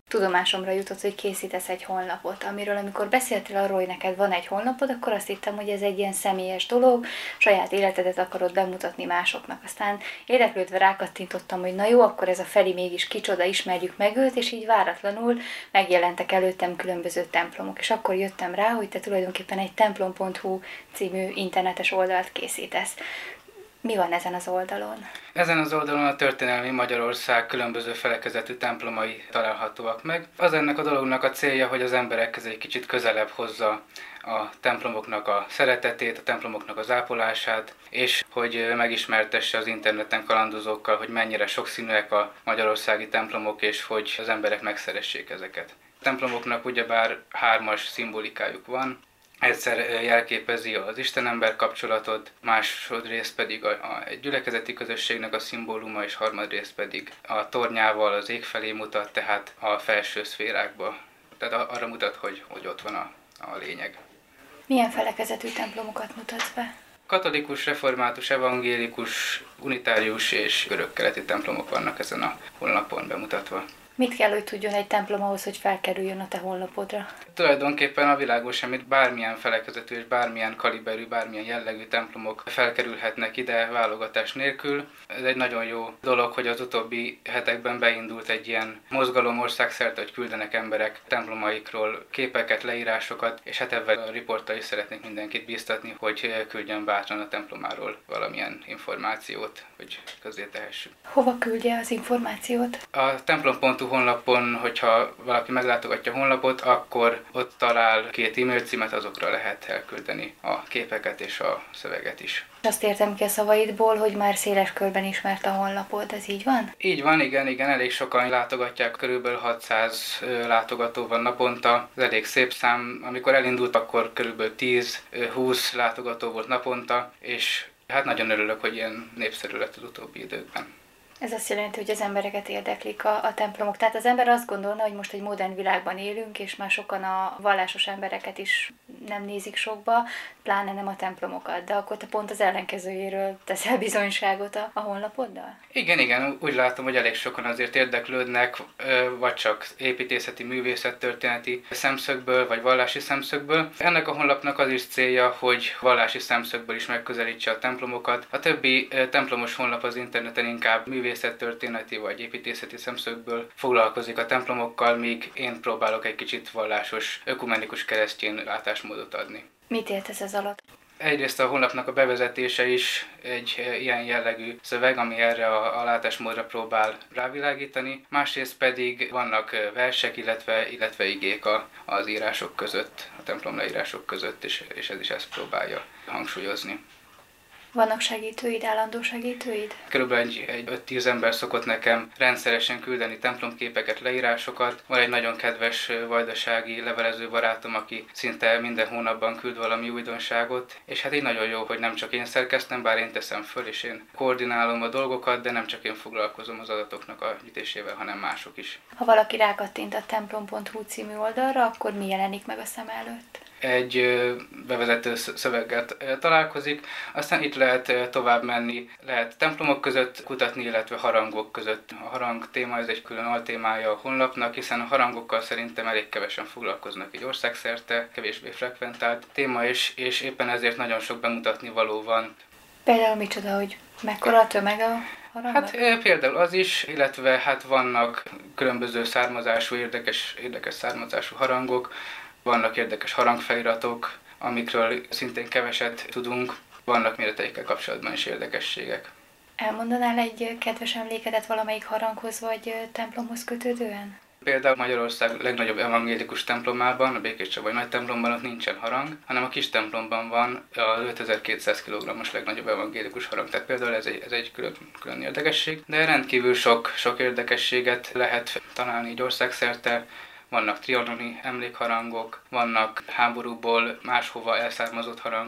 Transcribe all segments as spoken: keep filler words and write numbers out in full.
Tudomásomra jutott, hogy készítesz egy honlapot, amiről amikor beszéltél arról, hogy neked van egy honlapod, akkor azt hittem, hogy ez egy ilyen személyes dolog, saját életedet akarod bemutatni másoknak. Aztán érdeklődve rákattintottam, hogy na jó, akkor ez a Feri mégis kicsoda, ismerjük meg őt, és így váratlanul megjelentek előttem különböző templomok. És akkor jöttem rá, hogy te tulajdonképpen egy templom pont hu című internetes oldalt készítesz. Mi van ezen az oldalon? Ezen az oldalon a történelmi Magyarország különböző felekezetű templomai találhatóak meg. Az ennek a dolognak a célja, hogy az emberekhez egy kicsit közelebb hozza a templomoknak a szeretetét, a templomoknak az ápolását, és hogy megismertesse az interneten kalandozókkal, hogy mennyire sokszínűek a magyarországi templomok, és hogy az emberek megszeressék ezeket. A templomoknak ugyebár hármas szimbolikájuk van. Egyszer jelképezi az Isten-ember kapcsolatot, másodrészt pedig a, a egy gyülekezeti közösségnek a szimbóluma, és harmadrészt pedig a tornyával az ég felé mutat, tehát a felső szférákba. Tehát arra mutat, hogy, hogy ott van a, a lényeg. Milyen felekezetű templomokat mutatsz be? Katolikus, református, evangélikus, unitárius és görög-keleti templomok vannak ezen a honlapon bemutatva. Mit kell, hogy tudjon egy templom ahhoz, hogy felkerüljön a te honlapodra? Tulajdonképpen a világon semmit, bármilyen felekezetű és bármilyen kaliberű, bármilyen jellegű templomok felkerülhetnek ide válogatás nélkül. Ez egy nagyon jó dolog, hogy az utóbbi hetekben beindult egy ilyen mozgalom országszerte, hogy küldenek emberek templomaikról képeket, leírásokat, és hát ebben a riporttal is szeretnék mindenkit bíztatni, hogy küldjön bátran a templomáról valamilyen információt, hogy közzé tehessük. Hova küldje az információt? A templom pont hu honlapon, hogyha valaki meglátogatja a honlapot, akkor ott talál két e-mail címet, azokra lehet elküldeni a képeket és a szöveget is. Azt értem ki a szavaidból, hogy már széles körben ismert a honlapod, ez így van? Így van, igen, igen, elég sokan látogatják, körülbelül hatszáz látogató van naponta, ez elég szép szám. Amikor elindult, akkor körülbelül tíz-húsz látogató volt naponta, és hát nagyon örülök, hogy ilyen népszerű lett az utóbbi időkben. Ez azt jelenti, hogy az embereket érdeklik a, a templomok. Tehát az ember azt gondolna, hogy most egy modern világban élünk, és már sokan a vallásos embereket is nem nézik sokba, pláne nem a templomokat. De akkor te pont az ellenkezőjéről teszel bizonyságot a, a honlapoddal? Igen, igen, úgy látom, hogy elég sokan azért érdeklődnek, vagy csak építészeti, művészettörténeti szemszögből, vagy vallási szemszögből. Ennek a honlapnak az is célja, hogy vallási szemszögből is megközelítse a templomokat. A többi templomos honlap az interneten inkább művészettörténeti vagy építészeti szemszögből foglalkozik a templomokkal, míg én próbálok egy kicsit vallásos, ökumenikus keresztény látásmódot adni. Mit értesz ez alatt? Egyrészt a honlapnak a bevezetése is egy ilyen jellegű szöveg, ami erre a, a látásmódra próbál rávilágítani. Másrészt pedig vannak versek, illetve, illetve igék a, az írások között, a templom leírások között, és, és ez is ezt próbálja hangsúlyozni. Vannak segítőid, állandó segítőid? Körülbelül egy, egy öt-tíz ember szokott nekem rendszeresen küldeni templomképeket, leírásokat. Van egy nagyon kedves vajdasági levelező barátom, aki szinte minden hónapban küld valami újdonságot. És hát így nagyon jó, hogy nem csak én szerkesztem, bár én teszem föl, és én koordinálom a dolgokat, de nem csak én foglalkozom az adatoknak a gyűjtésével, hanem mások is. Ha valaki rákattint a templom pont hu című oldalra, akkor mi jelenik meg a szem előtt? Egy bevezető szöveggel találkozik, aztán itt lehet tovább menni, lehet templomok között kutatni, illetve harangok között. A harang téma, ez egy külön altémája a honlapnak, hiszen a harangokkal szerintem elég kevesen foglalkoznak egy országszerte, kevésbé frekventált téma, és, és éppen ezért nagyon sok bemutatni való van. Például micsoda, hogy mekkora a tömeg a harangnak? Hát például az is, illetve hát vannak különböző származású, érdekes, érdekes származású harangok, vannak érdekes harangfeliratok, amikről szintén keveset tudunk, vannak méreteikkel kapcsolatban is érdekességek. Elmondanál egy kedves emlékedet valamelyik haranghoz vagy templomhoz kötődően? Például Magyarország legnagyobb evangélikus templomában, a Békéscsabai nagy templomban ott nincsen harang, hanem a kis templomban van a ötezer-kétszáz kilogrammos legnagyobb evangélikus harang. Tehát például ez egy, ez egy külön, külön érdekesség, de rendkívül sok, sok érdekességet lehet találni így országszerte. Vannak trianoni emlékharangok, vannak háborúból máshova elszármazott harangok.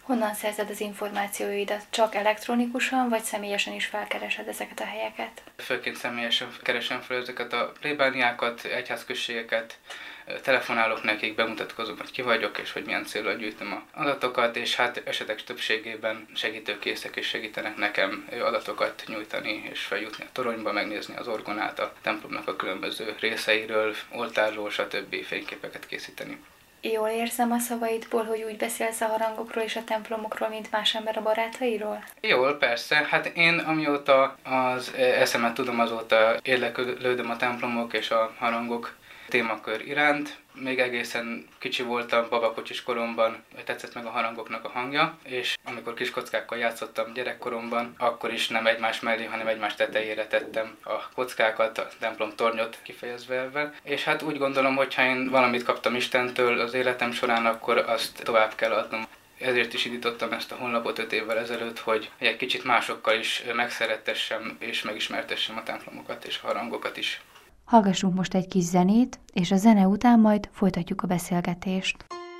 Honnan szerzed az információidat? Csak elektronikusan, vagy személyesen is felkeresed ezeket a helyeket? Főként személyesen keresem fel ezeket a plébániákat, egyházközségeket, telefonálok nekik, bemutatkozom, hogy ki vagyok, és hogy milyen célra gyűjtöm a adatokat, és hát esetek többségében segítőkészek és segítenek nekem adatokat nyújtani, és feljutni a toronyba, megnézni az orgonát, a templomnak a különböző részeiről, oltárról, stb. Fényképeket készíteni. Jól érzem a szavaidból, hogy úgy beszélsz a harangokról és a templomokról, mint más ember a barátairól? Jól, persze. Hát én amióta az eszemet tudom, azóta érdeklődöm a templomok és a harangok témakör iránt. Még egészen kicsi voltam, babakocsis koromban tetszett meg a harangoknak a hangja, és amikor kiskockákkal játszottam gyerekkoromban, akkor is nem egymás mellé, hanem egymás tetejére tettem a kockákat, a templom tornyot kifejezve elvel. És hát úgy gondolom, hogy ha én valamit kaptam Istentől az életem során, akkor azt tovább kell adnom. Ezért is indítottam ezt a honlapot öt évvel ezelőtt, hogy egy kicsit másokkal is megszerettessem és megismertessem a templomokat és a harangokat is. Hallgassunk most egy kis zenét, és a zene után majd folytatjuk a beszélgetést.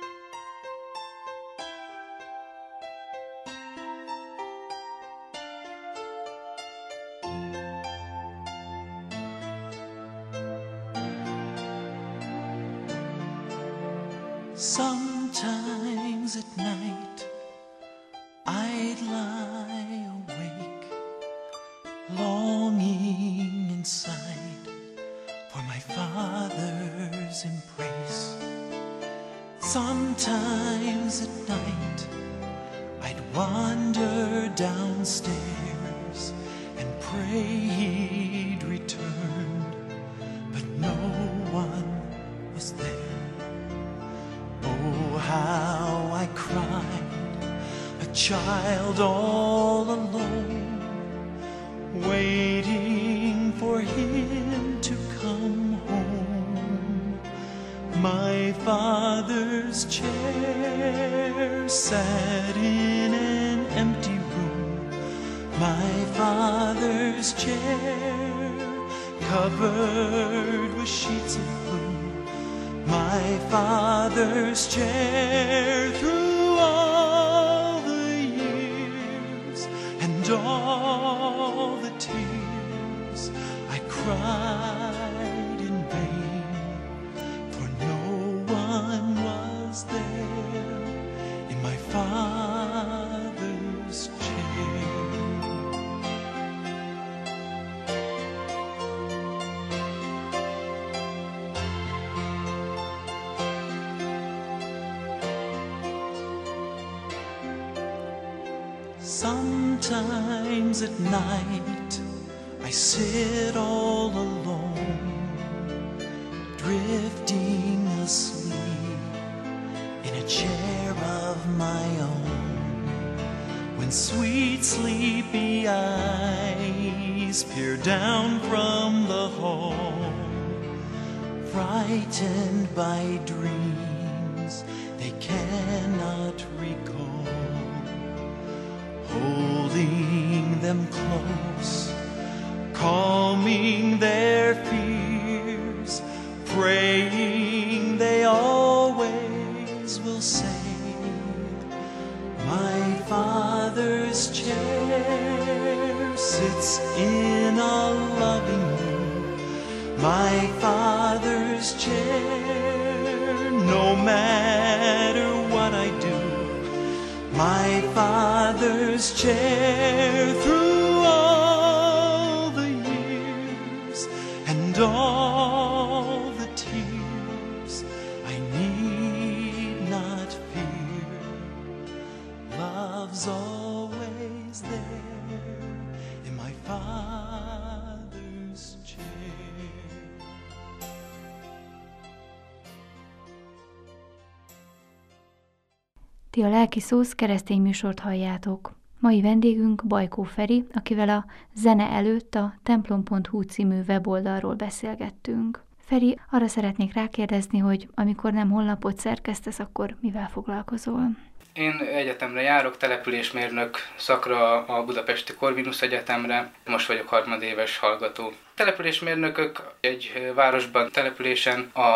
Sometimes at night I'd lie awake, longing inside for my Father's embrace. Sometimes at night I'd wander downstairs and pray He'd return, but no one was there. Oh, how I cried, a child all alone, waiting for Him to come home. My Father's chair sat in an empty room. My Father's chair covered with sheets of blue. My Father's chair through all the years and all the tears I cried in vain, for no one was there in my Father's chair. Sometimes at night I sit all alone, drifting asleep in a chair of my own, when sweet sleepy eyes peer down from the hall, frightened by dreams they cannot recall. Holding them close, calming their fears, praying they always will say, my Father's chair sits in a loving room. My Father's chair, no matter what I do, my Father's chair through all the years and all the tears I need not fear. Love's always there in my Father's chair. Ti a Lelki Szósz keresztény műsort halljátok. Mai vendégünk Bajkó Feri, akivel a zene előtt a templom pont hu című weboldalról beszélgettünk. Feri, arra szeretnék rákérdezni, hogy amikor nem honlapot szerkesztesz, akkor mivel foglalkozol? Én egyetemre járok, településmérnök szakra a Budapesti Corvinus Egyetemre. Most vagyok harmadéves hallgató. Településmérnökök egy városban, településen a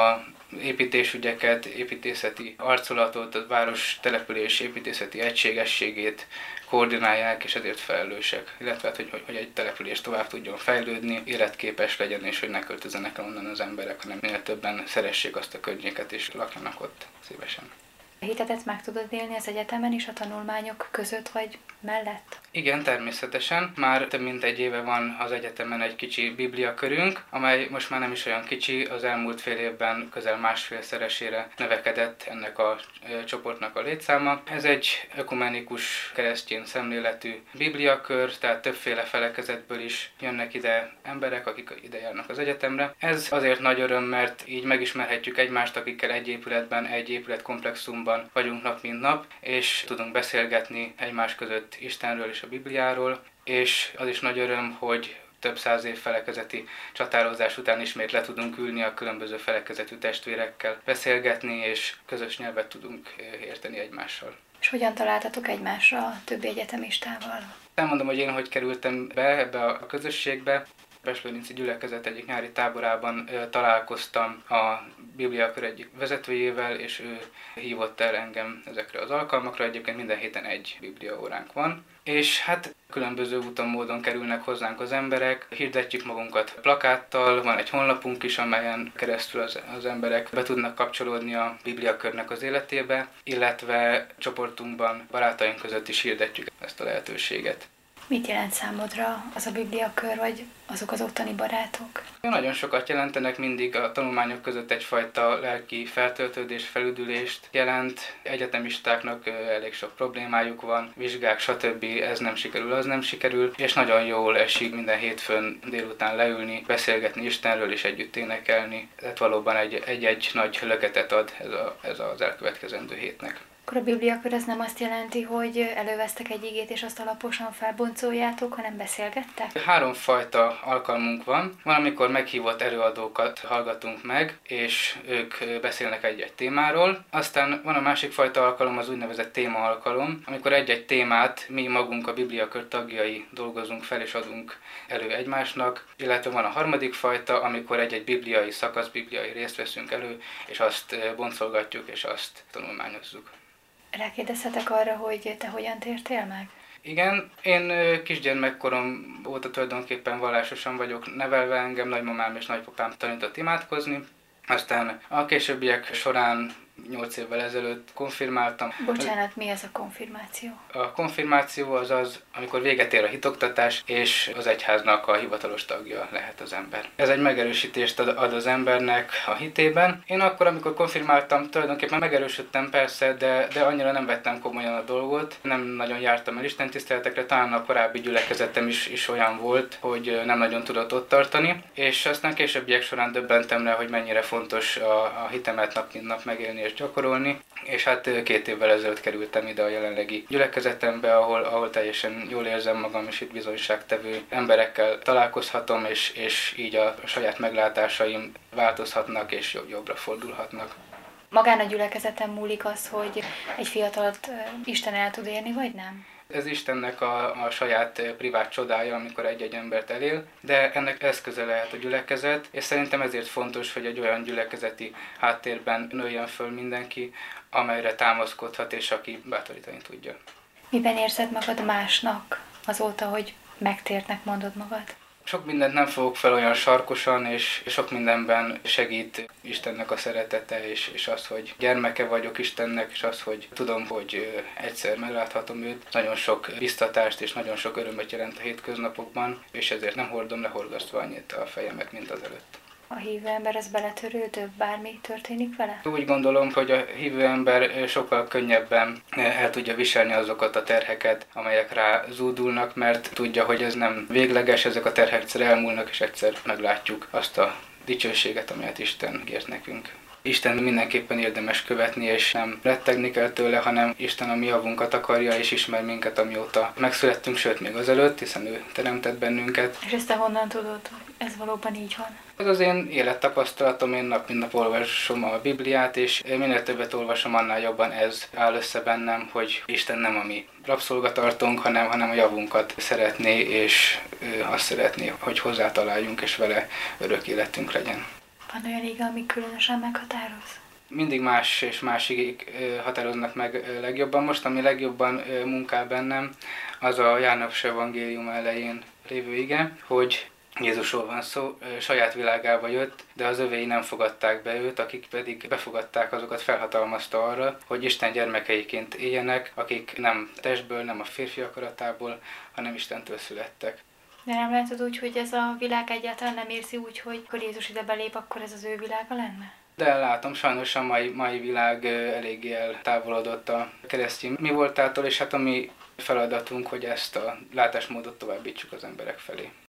építésügyeket, építészeti arculatot, a város település építészeti egységességét koordinálják, és ezért felelősek. Illetve, hát, hogy, hogy egy település tovább tudjon fejlődni, életképes legyen, és hogy ne költözzenek el onnan az emberek, hanem minél többen szeressék azt a környéket, és lakjanak ott szívesen. A hitedet meg tudod élni az egyetemen is a tanulmányok között vagy mellett? Igen, természetesen. Már több mint egy éve van az egyetemen egy kicsi bibliakörünk, amely most már nem is olyan kicsi, az elmúlt fél évben közel másfélszeresére növekedett ennek a e, csoportnak a létszáma. Ez egy ökumenikus keresztény szemléletű bibliakör, tehát többféle felekezetből is jönnek ide emberek, akik ide járnak az egyetemre. Ez azért nagy öröm, mert így megismerhetjük egymást, akikkel egy épületben, egy épületkomplexumban vagyunk nap mint nap, és tudunk beszélgetni egymás között Istenről és a Bibliáról, és az is nagy öröm, hogy több száz év felekezeti csatározás után ismét le tudunk ülni a különböző felekezetű testvérekkel, beszélgetni, és közös nyelvet tudunk érteni egymással. És hogyan találtatok egymásra a többi egyetemistával? Elmondom, hogy én hogy kerültem be ebbe a közösségbe. Pest-Lőrinci gyülekezet egyik nyári táborában ö, találkoztam a bibliakör egyik vezetőjével, és ő hívott el engem ezekre az alkalmakra. Egyébként minden héten egy bibliaóránk van. És hát különböző úton, módon kerülnek hozzánk az emberek, hirdetjük magunkat plakáttal, van egy honlapunk is, amelyen keresztül az, az emberek be tudnak kapcsolódni a bibliakörnek az életébe, illetve csoportunkban, barátaink között is hirdetjük ezt a lehetőséget. Mit jelent számodra az a bibliakör, vagy azok az ottani barátok? Nagyon sokat jelentenek, mindig a tanulmányok között egyfajta lelki feltöltődés, felüdülést jelent. Egyetemistáknak elég sok problémájuk van, vizsgák, stb. Ez nem sikerül, az nem sikerül, és nagyon jól esik minden hétfőn délután leülni, beszélgetni Istenről és együtt énekelni. Tehát valóban egy, egy-egy nagy löketet ad ez, a, ez az elkövetkezendő hétnek. Akkor a bibliakör az nem azt jelenti, hogy elővesztek egy igét és azt alaposan felboncoljátok, hanem beszélgettek? Háromfajta alkalmunk van. Van, amikor meghívott előadókat hallgatunk meg, és ők beszélnek egy-egy témáról. Aztán van a másik fajta alkalom, az úgynevezett témaalkalom, amikor egy-egy témát mi magunk a bibliakör tagjai dolgozunk fel és adunk elő egymásnak. Illetve van a harmadik fajta, amikor egy-egy bibliai szakasz, bibliai részt veszünk elő, és azt boncolgatjuk és azt tanulmányozzuk. Rákérdezhetek arra, hogy te hogyan tértél meg? Igen, én kisgyermekkorom óta tulajdonképpen vallásosan vagyok nevelve, engem nagymamám és nagypapám tanított imádkozni. Aztán a későbbiek során nyolc évvel ezelőtt konfirmáltam. Bocsánat, mi ez a konfirmáció? A konfirmáció az az, amikor véget ér a hitoktatás, és az egyháznak a hivatalos tagja lehet az ember. Ez egy megerősítést ad az embernek a hitében. Én akkor, amikor konfirmáltam, tulajdonképpen megerősödtem persze, de, de annyira nem vettem komolyan a dolgot. Nem nagyon jártam el istentiszteletekre, talán a korábbi gyülekezetem is, is olyan volt, hogy nem nagyon tudott ott tartani. És aztán későbbiek során döbbentem rá, hogy mennyire fontos a, a hitemet nap mint nap megélni és gyakorolni, és hát két évvel ezelőtt kerültem ide a jelenlegi gyülekezetembe, ahol, ahol teljesen jól érzem magam, és itt bizonyságtevő emberekkel találkozhatom, és, és így a saját meglátásaim változhatnak, és jobb, jobbra fordulhatnak. Magán a gyülekezeten múlik az, hogy egy fiatalt Isten el tud érni, vagy nem? Ez Istennek a, a saját privát csodája, amikor egy-egy embert elél, de ennek eszköze lehet a gyülekezet, és szerintem ezért fontos, hogy egy olyan gyülekezeti háttérben nőjön föl mindenki, amelyre támaszkodhat, és aki bátorítani tudja. Miben érzed magad másnak azóta, hogy megtértnek, mondod magad? Sok mindent nem fogok fel olyan sarkosan, és sok mindenben segít Istennek a szeretete, és, és az, hogy gyermeke vagyok Istennek, és az, hogy tudom, hogy egyszer megláthatom őt. Nagyon sok biztatást és nagyon sok örömöt jelent a hétköznapokban, és ezért nem hordom lehorgasztva annyit a fejemet, mint az előtt. A hívő ember ez beletörődő, bármi történik vele? Úgy gondolom, hogy a hívő ember sokkal könnyebben el tudja viselni azokat a terheket, amelyek rá zúdulnak, mert tudja, hogy ez nem végleges, ezek a terhek egyszer elmúlnak, és egyszer meglátjuk azt a dicsőséget, amelyet Isten ígért nekünk. Isten mindenképpen érdemes követni, és nem rettegni kell tőle, hanem Isten a mi javunkat akarja, és ismer minket, amióta megszülettünk, sőt még azelőtt, hiszen ő teremtett bennünket. És ezt te honnan tudod, hogy ez valóban így van? Ez az én élettapasztalatom, én nap mint nap olvasom a Bibliát, és minél többet olvasom, annál jobban ez áll össze bennem, hogy Isten nem a mi rabszolgatartónk, hanem, hanem a javunkat szeretné, és azt szeretné, hogy hozzátaláljunk, és vele örök életünk legyen. Van olyan ige, ami különösen meghatároz? Mindig más és más igék határoznak meg legjobban. Most, ami legjobban munkál bennem, az a János evangélium elején lévő ige, hogy Jézusról van szó, saját világába jött, de az övéi nem fogadták be őt, akik pedig befogadták, azokat felhatalmazta arra, hogy Isten gyermekeiként éljenek, akik nem testből, nem a férfi akaratából, hanem Istentől születtek. De nem látod úgy, hogy ez a világ egyáltalán nem érzi úgy, hogy ha Jézus ide belép, akkor ez az ő világa lenne? De látom, sajnos a mai, mai világ eléggé eltávolodott a keresztény mi voltától, és hát a mi feladatunk, hogy ezt a látásmódot továbbítsuk az emberek felé.